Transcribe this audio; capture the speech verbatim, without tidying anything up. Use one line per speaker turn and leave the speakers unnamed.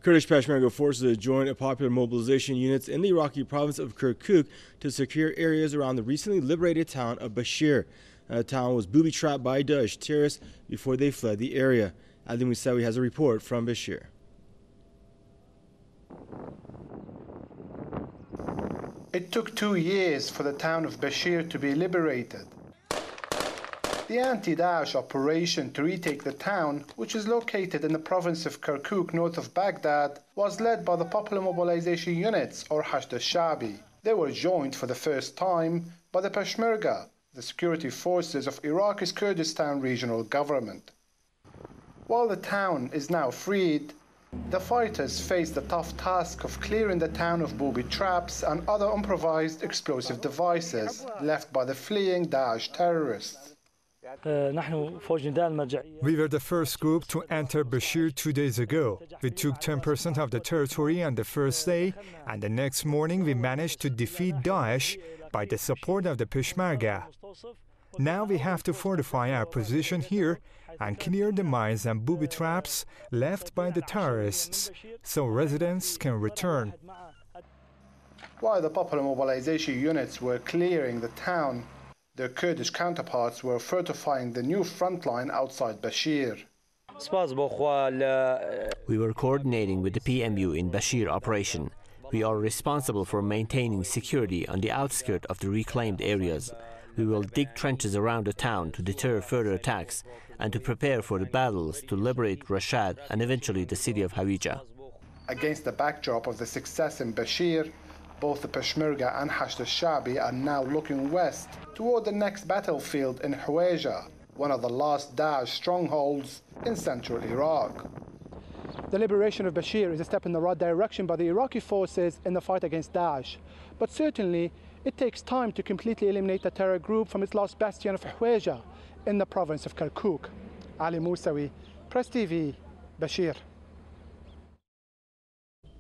Kurdish Peshmerga forces joined popular mobilization units in the Iraqi province of Kirkuk to secure areas around the recently liberated town of Bashir. The town was booby-trapped by Daesh terrorists before they fled the area. Ali Musawi has a report from Bashir.
It took two years for the town of Bashir to be liberated. The anti-Daesh operation to retake the town, which is located in the province of Kirkuk north of Baghdad, was led by the Popular Mobilization Units, or Hashd al-Sha'bi. They were joined for the first time by the Peshmerga, the security forces of Iraq's Kurdistan regional government. While the town is now freed, the fighters face the tough task of clearing the town of booby traps and other improvised explosive devices left by the fleeing Daesh terrorists.
We were the first group to enter Bashir two days ago. We took ten percent of the territory on the first day, and the next morning we managed to defeat Daesh by the support of the Peshmerga. Now we have to fortify our position here and clear the mines and booby traps left by the terrorists so residents can return.
While the Popular Mobilization units were clearing the town, their Kurdish counterparts were fortifying the new front line outside Bashir.
We were coordinating with the P M U in Bashir operation. We are responsible for maintaining security on the outskirts of the reclaimed areas. We will dig trenches around the town to deter further attacks and to prepare for the battles to liberate Rashad and eventually the city of Hawija.
Against the backdrop of the success in Bashir, both the Peshmerga and Hashd al-Sha'bi are now looking west toward the next battlefield in Hawija, one of the last Daesh strongholds in central Iraq.
The liberation of Bashir is a step in the right direction by the Iraqi forces in the fight against Daesh. But certainly, it takes time to completely eliminate the terror group from its last bastion of Hawija in the province of Kirkuk. Ali Musawi, Press T V, Bashir.